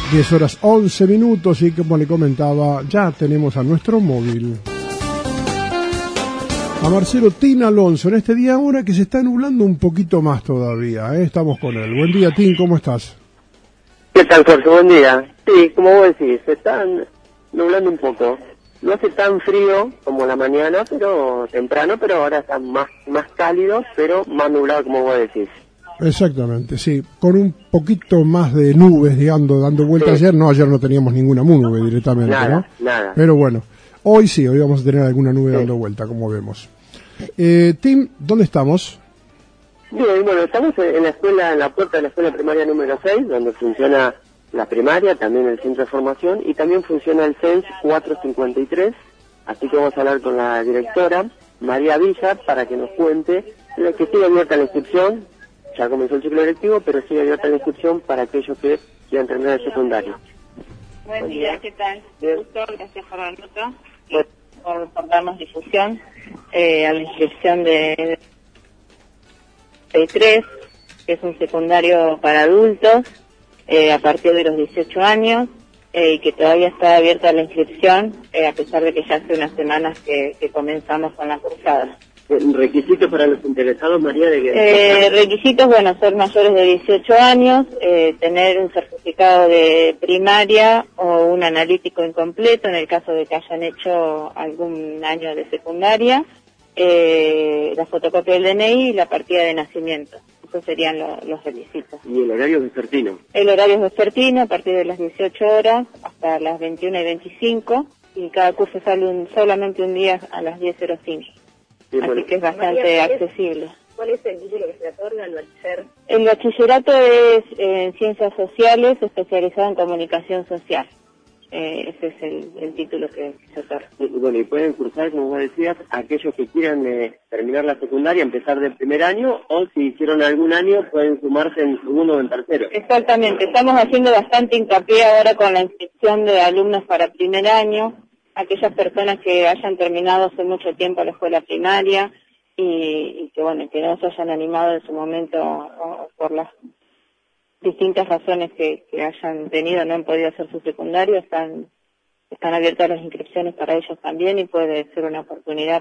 10 horas 11 minutos y como le comentaba, ya tenemos a nuestro móvil a Marcelo Tin Alonso en este día ahora que se está nublando un poquito más todavía, ¿eh? Estamos con él. Buen día, Tin, ¿cómo estás? ¿Qué tal, Jorge? Buen día. Sí, como vos decís, se está nublando un poco. No hace tan frío como la mañana, pero temprano, pero ahora está más cálido, pero más nublado como vos decís. Exactamente, sí, con un poquito más de nubes, digamos, dando vueltas. Sí. Ayer no teníamos ninguna nube directamente, nada, ¿no? Nada. Pero bueno, hoy sí, hoy vamos a tener alguna nube dando vuelta, como vemos. Tim, ¿dónde estamos? Bien, bueno, estamos en la escuela, en la puerta de la escuela primaria número 6, donde funciona la primaria, también el centro de formación, y también funciona el CENS 453, así que vamos a hablar con la directora, María Villa, para que nos cuente que sigue abierta la inscripción. Ya comenzó el ciclo lectivo, pero sigue abierta la inscripción para aquellos que quieran terminar el secundario. Buen día, ¿qué tal? Bien. Gusto, gracias por la nota y por darnos difusión a la inscripción de 3, que es un secundario para adultos a partir de los 18 años y que todavía está abierta la inscripción a pesar de que ya hace unas semanas que comenzamos con la cursada. ¿Requisitos para los interesados, María? Requisitos, bueno, ser mayores de 18 años, tener un certificado de primaria o un analítico incompleto en el caso de que hayan hecho algún año de secundaria, la fotocopia del DNI y la partida de nacimiento. Esos serían los requisitos. ¿Y el horario es vespertino? El horario es vespertino a partir de las 18 horas hasta las 21:25 y cada curso sale solamente un día a las 10:05. Sí, así que es bastante accesible. ¿Cuál es el título que se otorga al bachiller? El bachillerato es en Ciencias Sociales, especializado en Comunicación Social. Ese es el título que se otorga. Bueno, y pueden cursar, como vos decías, aquellos que quieran terminar la secundaria, empezar del primer año, o si hicieron algún año, pueden sumarse en segundo o en tercero. Exactamente, estamos haciendo bastante hincapié ahora con la inscripción de alumnos para primer año, aquellas personas que hayan terminado hace mucho tiempo la escuela primaria y que bueno, que no se hayan animado en su momento o por las distintas razones que hayan tenido, no han podido hacer su secundario, están abiertas las inscripciones para ellos también y puede ser una oportunidad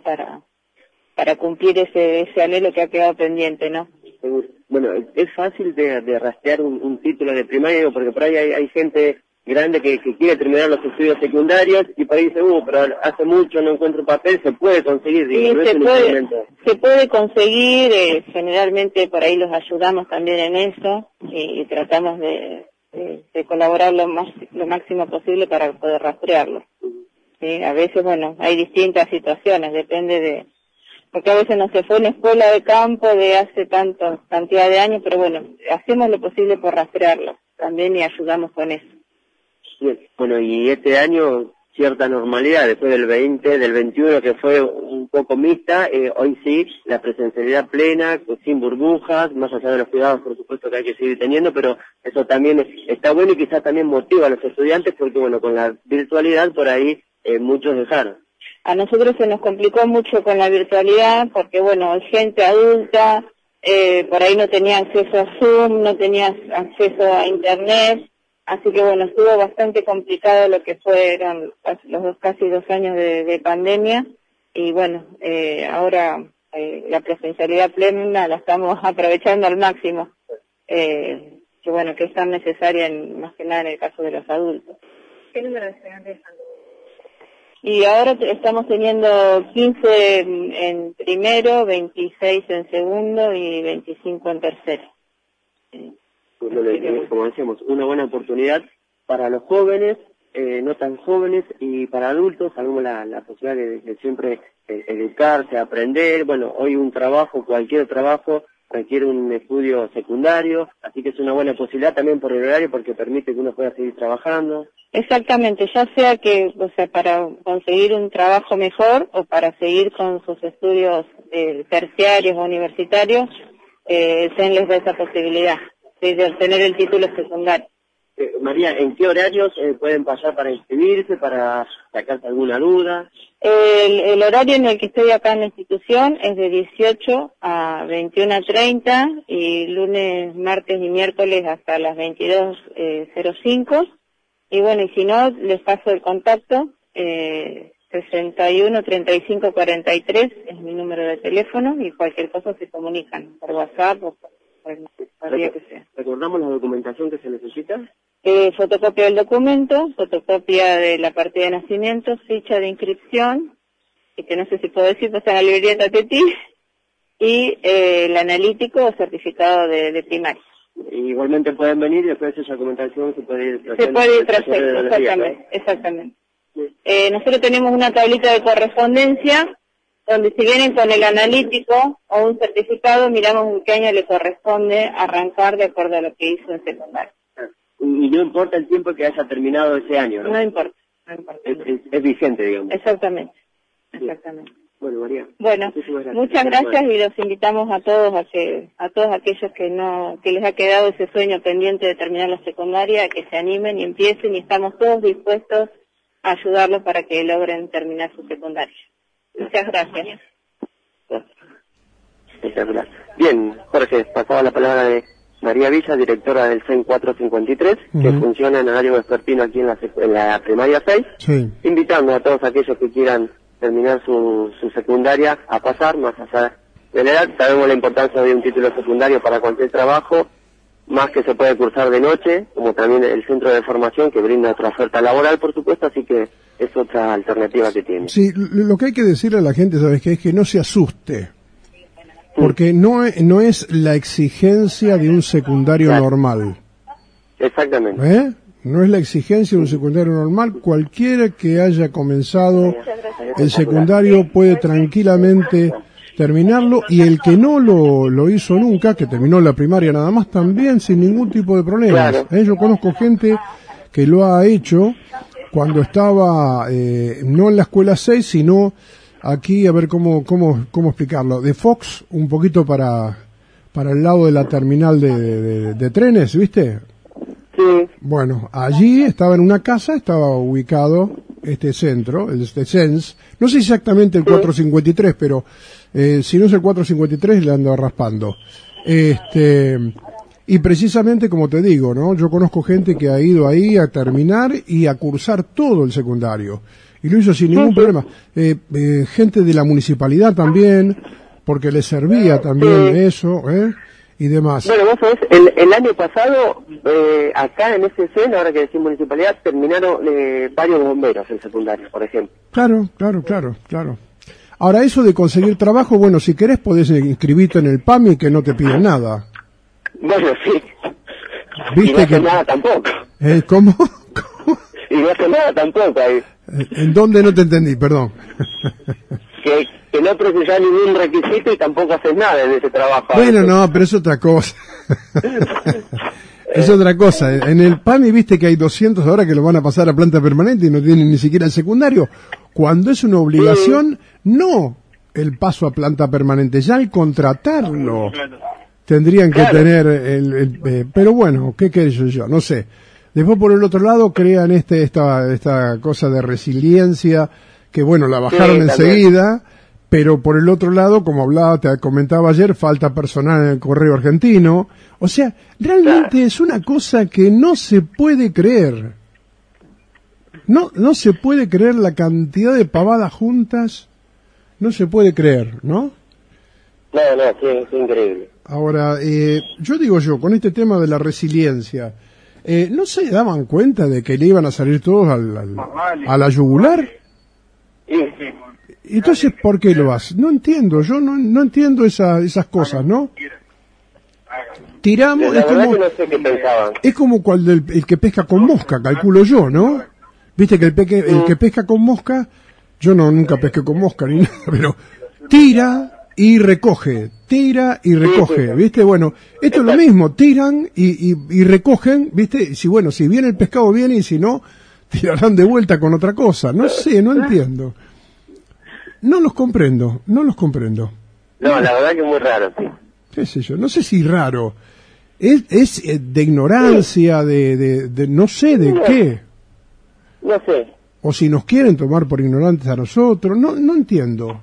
para cumplir ese anhelo que ha quedado pendiente, ¿no? Bueno, es fácil de rastrear un título de primaria, porque por ahí hay gente grande que quiere terminar los estudios secundarios y por ahí dice, pero hace mucho no encuentro papel, se puede conseguir, sí, no se puede conseguir, generalmente por ahí los ayudamos también en eso y tratamos de colaborar lo máximo posible para poder rastrearlo. ¿Sí? A veces, bueno, hay distintas situaciones, depende porque a veces no se fue a una escuela de campo de hace cantidad de años, pero bueno, hacemos lo posible por rastrearlo también y ayudamos con eso. Bien. Bueno, y este año cierta normalidad, después del 21 que fue un poco mixta, hoy sí, la presencialidad plena, sin burbujas, más allá de los cuidados por supuesto que hay que seguir teniendo, pero eso también está bueno y quizás también motiva a los estudiantes porque bueno, con la virtualidad por ahí muchos dejaron. A nosotros se nos complicó mucho con la virtualidad porque bueno, gente adulta, por ahí no tenía acceso a Zoom, no tenía acceso a Internet. Así que bueno, estuvo bastante complicado lo que fueron los casi 2 años de pandemia y bueno, ahora la presencialidad plena la estamos aprovechando al máximo, que bueno, que es tan necesaria más que nada en el caso de los adultos. ¿Qué número de estudiantes están? Y ahora estamos teniendo 15 en primero, 26 en segundo y 25 en tercero. Como decíamos, una buena oportunidad para los jóvenes, no tan jóvenes, y para adultos, sabemos la posibilidad de siempre educarse, aprender. Bueno, hoy un trabajo, cualquier trabajo, requiere un estudio secundario, así que es una buena posibilidad también por el horario porque permite que uno pueda seguir trabajando. Exactamente, ya sea que, para conseguir un trabajo mejor o para seguir con sus estudios terciarios o universitarios, se les da esa posibilidad de obtener el título secundario. María, ¿en qué horarios pueden pasar para inscribirse, para sacarse alguna duda? El horario en el que estoy acá en la institución es de 18 a 21:30 y lunes, martes y miércoles hasta las 22:05 Y bueno, y si no, les paso el contacto, 61 35 43 es mi número de teléfono, y cualquier cosa se comunican por WhatsApp o por día que sea. ¿Recordamos la documentación que se necesita? Fotocopia del documento, fotocopia de la partida de nacimiento, ficha de inscripción, y que no sé si puedo decir, pues en la librería Tatetí, y el analítico o certificado de primaria. Igualmente pueden venir y después de esa documentación se puede ir perfecto, exactamente. Nosotros tenemos una tablita de correspondencia donde si vienen con el analítico o un certificado, miramos en qué año le corresponde arrancar de acuerdo a lo que hizo en secundaria. Y no importa el tiempo que haya terminado ese año, ¿no? No importa. Es vigente, digamos. Exactamente. Bueno, María. Bueno, muchas gracias y los invitamos a todos a todos aquellos que les ha quedado ese sueño pendiente de terminar la secundaria, a que se animen y empiecen, y estamos todos dispuestos a ayudarlos para que logren terminar su secundaria. Muchas gracias. Espectacular. Bien, Jorge, pasaba la palabra de María Villa, directora del CEN 453, que funciona en horario vespertino aquí en la primaria 6, invitando a todos aquellos que quieran terminar su secundaria a pasar, más allá de la edad. Sabemos la importancia de un título secundario para cualquier trabajo, más que se puede cursar de noche, como también el centro de formación que brinda otra oferta laboral, por supuesto, así que es otra alternativa que tiene. Sí, lo que hay que decirle a la gente, ¿sabes qué? Es que no se asuste, porque no es la exigencia de un secundario normal. Exactamente. No es la exigencia de un secundario normal. Cualquiera que haya comenzado el secundario puede tranquilamente terminarlo, y el que no lo hizo nunca, que terminó la primaria nada más, también sin ningún tipo de problemas. Yo conozco gente que lo ha hecho cuando estaba no en la escuela 6, sino aquí, a ver cómo explicarlo, de Fox, un poquito para el lado de la terminal de trenes, ¿viste? Sí. Bueno, allí estaba en una casa, estaba ubicado este centro, este CENS, no sé exactamente el 453, pero si no es el 453 le ando raspando. Y precisamente, como te digo, ¿no? Yo conozco gente que ha ido ahí a terminar y a cursar todo el secundario, y lo hizo sin ningún problema. Gente de la municipalidad también, porque les servía también eso, y demás. Bueno, vos sabés, el año pasado, acá en ese CEN, ahora que decís municipalidad, terminaron varios bomberos en secundaria, por ejemplo. Claro. Ahora, eso de conseguir trabajo, bueno, si querés podés inscribirte en el PAMI, que no te piden nada. Bueno, sí. ¿Viste? Y no hace nada tampoco. ¿Cómo? Y no hace nada tampoco ahí. ¿En dónde? No te entendí, perdón. Que no precisás ningún requisito y tampoco haces nada en ese trabajo. Bueno, no, pero es otra cosa. Es otra cosa. En el PAMI, viste que hay 200 ahora que lo van a pasar a planta permanente y no tienen ni siquiera el secundario. Cuando es una obligación, no el paso a planta permanente, ya el contratarlo. Tendrían que tener pero bueno, ¿qué querés yo? No sé. Después, por el otro lado, crean esta cosa de resiliencia, que bueno, la bajaron enseguida, pero por el otro lado, como te comentaba ayer, falta personal en el Correo Argentino. O sea, realmente es una cosa que no se puede creer. No se puede creer la cantidad de pavadas juntas, no se puede creer, ¿no? No, sí, es increíble. Ahora, yo, con este tema de la resiliencia, ¿no se daban cuenta de que le iban a salir todos a la yugular? Entonces, ¿por qué lo hacen? No entiendo, yo no entiendo esas cosas, ¿no? Tiramos, es como el que pesca con mosca, calculo yo, ¿no? Viste que el que pesca con mosca, yo nunca pesqué con mosca ni nada, pero tira y recoge, ¿viste? Bueno, esto es lo mismo, tiran y recogen, ¿viste? Si viene el pescado viene, y si no, tirarán de vuelta con otra cosa. No sé, no entiendo. No los comprendo. No, la verdad que es muy raro, sí. ¿Qué sé yo? No sé si raro. Es de ignorancia, de no sé de qué. No sé. O si nos quieren tomar por ignorantes a nosotros, no entiendo.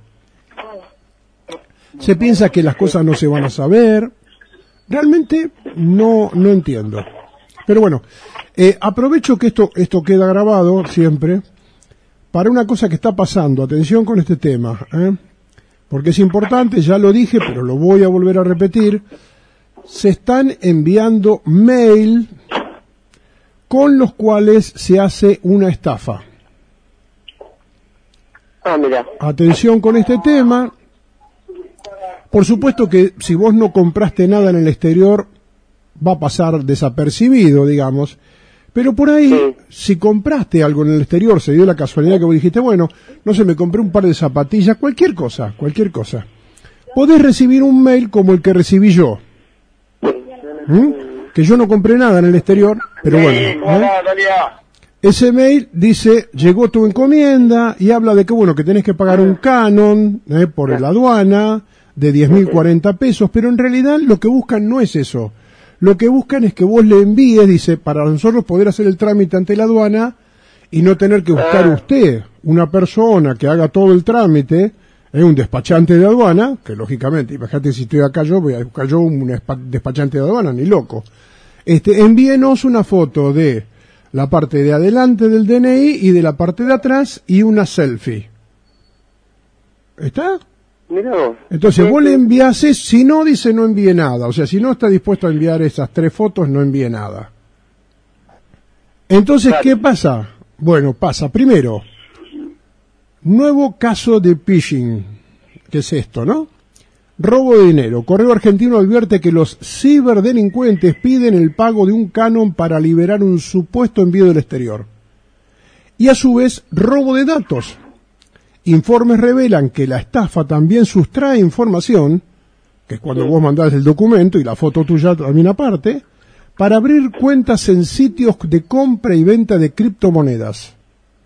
Se piensa que las cosas no se van a saber. Realmente no entiendo. Pero bueno, aprovecho que esto queda grabado siempre para una cosa que está pasando. Atención con este tema, porque es importante, ya lo dije, pero lo voy a volver a repetir. Se están enviando mail con los cuales se hace una estafa. Mira. Atención con este tema. Por supuesto que si vos no compraste nada en el exterior, va a pasar desapercibido, digamos. Pero por ahí, Sí. si compraste algo en el exterior, se dio la casualidad que vos dijiste, bueno, no sé, me compré un par de zapatillas, cualquier cosa. Podés recibir un mail como el que recibí yo. Que yo no compré nada en el exterior, pero bueno. Ese mail dice, llegó tu encomienda, y habla de que, bueno, que tenés que pagar un canon por la aduana de 10.040 pesos, pero en realidad lo que buscan no es eso. Lo que buscan es que vos le envíes, dice, para nosotros poder hacer el trámite ante la aduana y no tener que buscar usted una persona que haga todo el trámite, un despachante de aduana, que lógicamente, imagínate si estoy acá yo, voy a buscar yo un despachante de aduana, ni loco. Envíenos una foto de la parte de adelante del DNI y de la parte de atrás y una selfie. ¿Está? Mirá vos. Entonces vos le enviás, si no, dice no envíe nada. O sea, si no está dispuesto a enviar esas 3 fotos, no envíe nada. Entonces, Claro. ¿qué pasa? Bueno, pasa, primero, nuevo caso de phishing. ¿Qué es esto, no? Robo de dinero. Correo Argentino advierte que los ciberdelincuentes piden el pago de un canon para liberar un supuesto envío del exterior. Y a su vez, robo de datos. Informes revelan que la estafa también sustrae información, que es cuando vos mandás el documento y la foto tuya también aparte, para abrir cuentas en sitios de compra y venta de criptomonedas.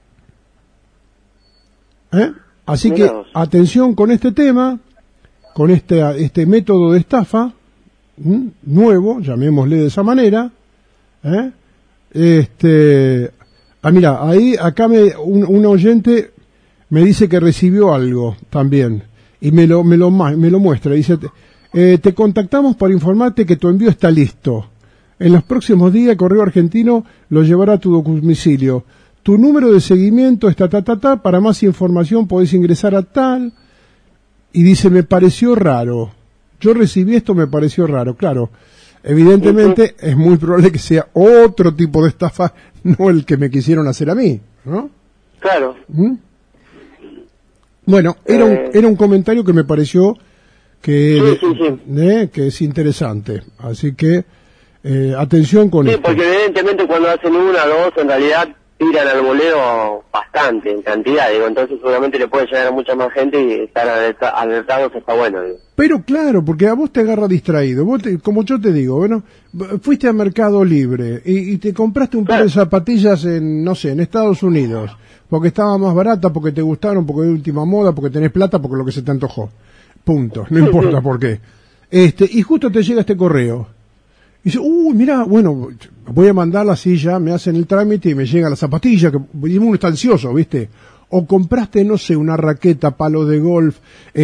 Así que, atención con este tema, con este método de estafa, nuevo, llamémosle de esa manera. Mira, acá un oyente me dice que recibió algo también, y me lo muestra, dice, te contactamos para informarte que tu envío está listo. En los próximos días, Correo Argentino lo llevará a tu domicilio. Tu número de seguimiento está para más información podés ingresar a tal, y dice, me pareció raro. Yo recibí esto, me pareció raro. Claro, evidentemente es muy probable que sea otro tipo de estafa, no el que me quisieron hacer a mí, ¿no? Claro. Bueno, era un comentario que me pareció que, Sí. que es interesante. Así que, atención con Sí, esto. porque evidentemente cuando hacen una o dos, en realidad tiran al boleo bastante, en cantidad, digo, entonces seguramente le puede llegar a mucha más gente y estar alertados está bueno, digo. Pero claro, porque a vos te agarra distraído. Como yo te digo, bueno, fuiste a Mercado Libre y te compraste un par de zapatillas en Estados Unidos, porque estaba más barata, porque te gustaron, porque es de última moda, porque tenés plata, porque lo que se te antojó. Punto. No importa por qué. Y justo te llega este correo. Y dice, mira, bueno, voy a mandarla así ya, me hacen el trámite y me llega la zapatilla, que uno está ansioso, ¿viste? O compraste, no sé, una raqueta, palo de golf,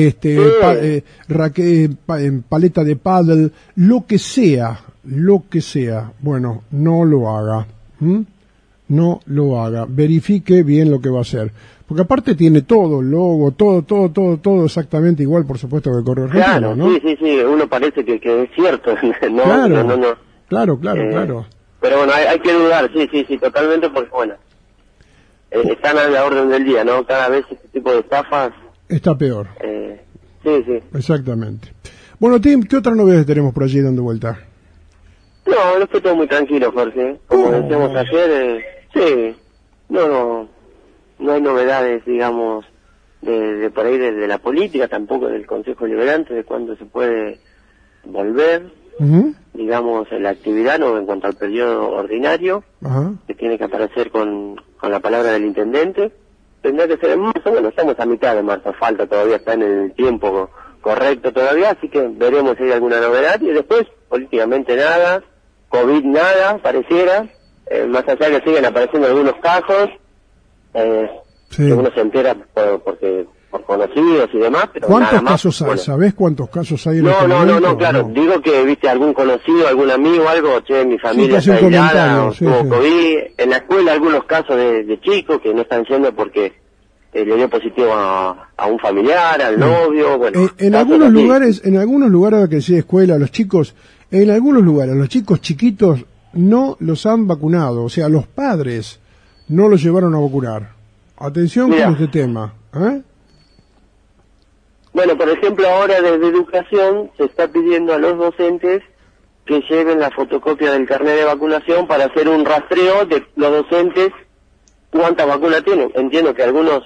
paleta de paddle, lo que sea. Bueno, no lo haga. No lo haga. Verifique bien lo que va a hacer. Porque aparte tiene todo, el logo, todo exactamente igual, por supuesto, que el Correo Argentino, Claro, ¿no? sí, uno parece que es cierto, no, Claro, no. Claro. Pero bueno, hay que dudar, sí, totalmente, porque bueno, están a la orden del día, ¿no? Cada vez este tipo de estafas... Está peor. Sí. Exactamente. Bueno, Tim, ¿qué otras novedades tenemos por allí dando vuelta? No fue todo muy tranquilo, Jorge. Como decíamos ayer, sí, no hay novedades, digamos, de por ahí de la política, tampoco del Consejo Liberante, de cuándo se puede volver, digamos, en la actividad, no en cuanto al periodo ordinario, que tiene que aparecer con la palabra del intendente. Tendrá que ser en marzo, bueno, estamos a mitad de marzo, falta todavía, está en el tiempo correcto todavía, así que veremos si hay alguna novedad, y después, políticamente nada, COVID nada, pareciera, más allá que siguen apareciendo algunos casos, que uno se entera porque por conocidos y demás, pero ¿Cuántos nada más. casos hay? Bueno, ¿Sabés cuántos casos hay en no, este no, momento? no, claro, digo que, viste, algún conocido, algún amigo, algo, che, mi familia hace un está aislada, comentario, o sí, tuvo sí. COVID, en la escuela algunos casos de chicos que no están yendo porque le dio positivo a un familiar, al novio, bueno. En casos algunos así. lugares que sí escuela, los chicos, en algunos lugares, los chicos chiquitos no los han vacunado, o sea, los padres no los llevaron a vacunar. Atención Mirá. con este tema, ¿eh? Bueno, por ejemplo, ahora desde Educación se está pidiendo a los docentes que lleven la fotocopia del carnet de vacunación para hacer un rastreo de los docentes cuántas vacunas tienen. Entiendo que algunos,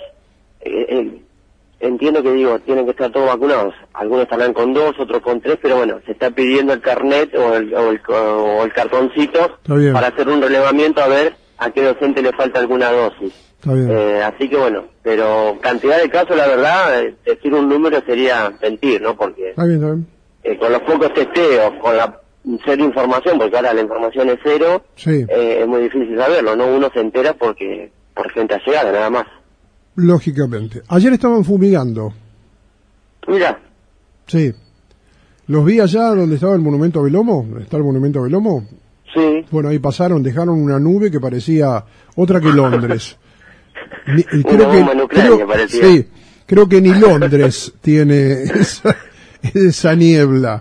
tienen que estar todos vacunados. Algunos estarán con 2, otros con 3, pero bueno, se está pidiendo el carnet o el cartoncito Está bien. para hacer un relevamiento a ver a qué docente le falta alguna dosis. Está bien. Así que bueno, pero cantidad de casos, la verdad, decir un número sería mentir, ¿no? Porque Está bien. con los pocos testeos, con la cero información, porque ahora la información es cero, Sí, es muy difícil saberlo, ¿no? Uno se entera por gente allegada, nada más. lógicamente. Ayer estaban fumigando, Mira, sí. Los vi allá donde estaba el monumento a Belomo, ¿dónde está el monumento a Belomo? sí, Bueno, ahí pasaron, dejaron una nube que parecía otra que Londres. Y Una bomba nuclear que parecía. Sí, creo que ni Londres tiene esa niebla.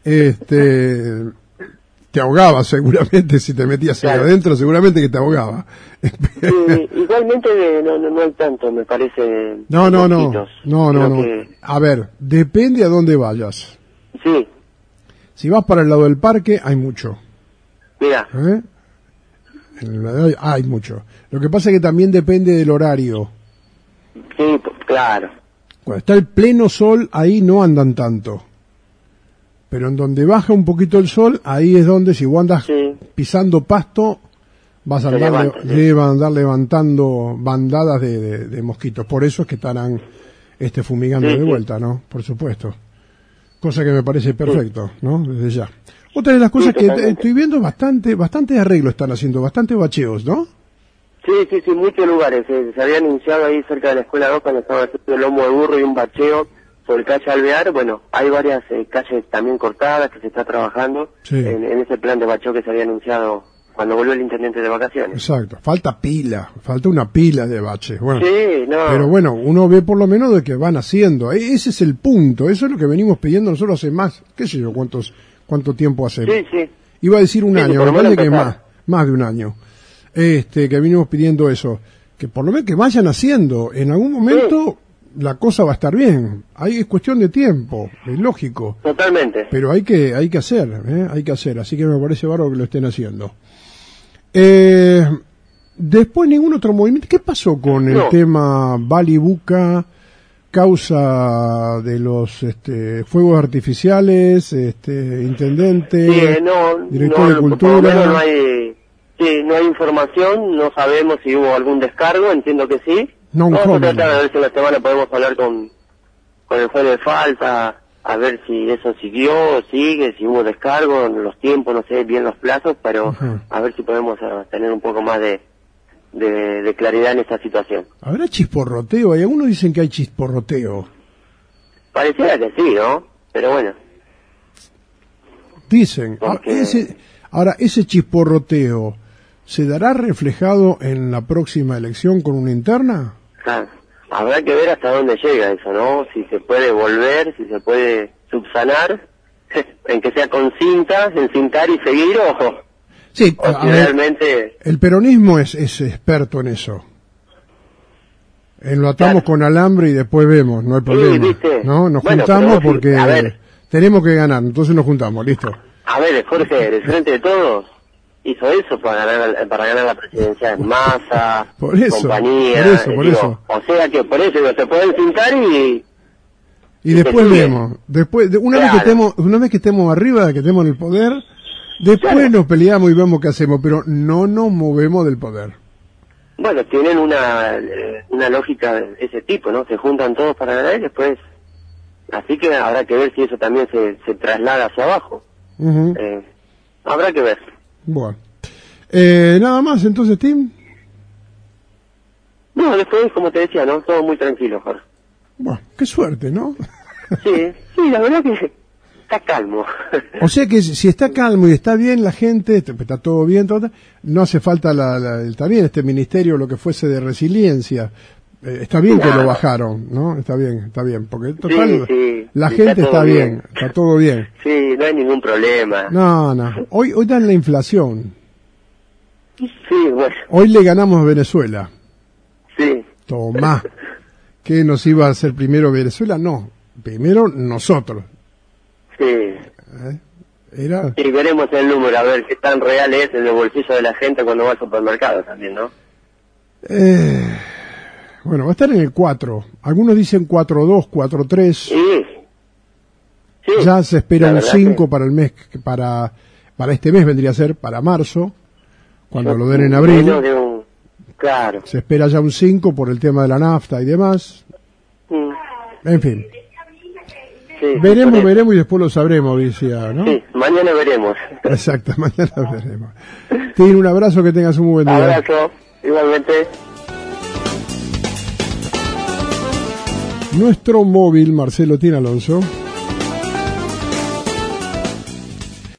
Te ahogaba seguramente si te metías ahí Claro. adentro, seguramente que te ahogaba. sí, igualmente no hay tanto, me parece. No. mosquitos. Creo que- A ver, depende a dónde vayas. Sí, Si vas para el lado del parque, hay mucho. mira, ¿Eh? Hay mucho. Lo que pasa es que también depende del horario. sí, claro. Cuando está el pleno sol, ahí no andan tanto. Pero en donde baja un poquito el sol, ahí es donde, si vos andas Sí. pisando pasto, vas a Se andar, levanta, sí. van a andar levantando bandadas de mosquitos. Por eso es que estarán fumigando Sí, de sí. vuelta, ¿no? Por supuesto. Cosa que me parece perfecto, ¿no? Desde ya. Otra de las cosas que totalmente. estoy viendo, bastante arreglo están haciendo, bastante bacheos, ¿no? Sí, muchos lugares. Se había anunciado ahí cerca de la Escuela 2 cuando estaba haciendo el lomo de burro y un bacheo sobre calle Alvear. Bueno, hay varias calles también cortadas que se está trabajando Sí. en ese plan de bacheo que se había anunciado cuando volvió el intendente de vacaciones. Exacto. Falta una pila de baches. Bueno, Sí, no. pero bueno, uno ve por lo menos de que van haciendo. Ese es el punto. Eso es lo que venimos pidiendo nosotros hace más, qué sé yo, cuánto tiempo hace. Sí. Iba a decir un Sí, año, por me lo menos parece que empezar. más de un año. Que venimos pidiendo eso. Que por lo menos que vayan haciendo. En algún momento la cosa va a estar bien. Ahí es cuestión de tiempo, es lógico. Totalmente. Pero hay que hacer, hay que hacer. Así que me parece bárbaro que lo estén haciendo. Después ningún otro movimiento. ¿Qué pasó con el No. tema Bali Buca, causa de los fuegos artificiales, intendente, Sí, director de por lo cultura? menos no hay información, no sabemos si hubo algún descargo, entiendo que sí. No, Vamos ¿cómo? a tratar de ver si en la semana podemos hablar con el juez de falta, a ver si eso siguió, sigue, si hubo descargo, los tiempos, no sé bien los plazos, pero Ujú. a ver si podemos tener un poco más de claridad en esta situación. ¿Habrá chisporroteo? Hay algunos dicen que hay chisporroteo. Pareciera que sí, ¿no? Pero bueno, Dicen. Porque- Ese chisporroteo, ¿se dará reflejado en la próxima elección con una interna? claro, habrá que ver hasta dónde llega eso, ¿no? Si se puede volver, si se puede subsanar, en que sea con cinta, encintar y seguir, Sí, o si realmente... el peronismo es experto en eso. Lo atamos Claro. con alambre y después vemos, no hay problema. ¿viste? ¿No? Nos Bueno, juntamos pero vos, porque a ver. tenemos que ganar, entonces nos juntamos, listo. A ver, Jorge, el Frente de Todos hizo eso para ganar la presidencia en masa, Por eso, compañía. por eso. O sea que por eso se puede encintar y... Y después sigue. vemos, una Claro. vez que estemos arriba, que estemos en el poder, después Claro. nos peleamos y vemos qué hacemos, pero no nos movemos del poder. Bueno, tienen una lógica de ese tipo, ¿no? Se juntan todos para ganar y después... Así que habrá que ver si eso también se traslada hacia abajo. Ujú. Habrá que ver. Bueno. Nada más, entonces, Tim. No, después, como te decía, ¿no? Todo muy tranquilo, Jorge. Bueno, qué suerte, ¿no? Sí, sí, la verdad que está calmo. O sea que si está calmo y está bien la gente, está todo bien, no hace falta también este ministerio, lo que fuese de resiliencia. Está bien que lo bajaron, ¿no? Está bien, porque total, sí, la gente está bien, está todo bien. Sí, no hay ningún problema. No. Hoy dan la inflación. Sí, bueno. Hoy le ganamos a Venezuela. Sí. Tomá. ¿Qué nos iba a hacer primero Venezuela? No, primero nosotros. Sí. Era... Y veremos el número, a ver qué tan real es en el bolsillo de la gente cuando va al supermercado también, ¿no? Bueno, va a estar en el 4. Algunos dicen 4.2, 4.3. Sí. Ya se espera un 5 para el mes, para este mes vendría a ser, para marzo, cuando lo den en abril. Claro. Se espera ya un 5 por el tema de la nafta y demás. En fin. Sí, veremos y después lo sabremos, decía, ¿no? Sí, mañana veremos. Exacto, mañana veremos. Tiene un abrazo, que tengas un muy buen día. Abrazo, igualmente. Nuestro móvil, Marcelo Tina Alonso.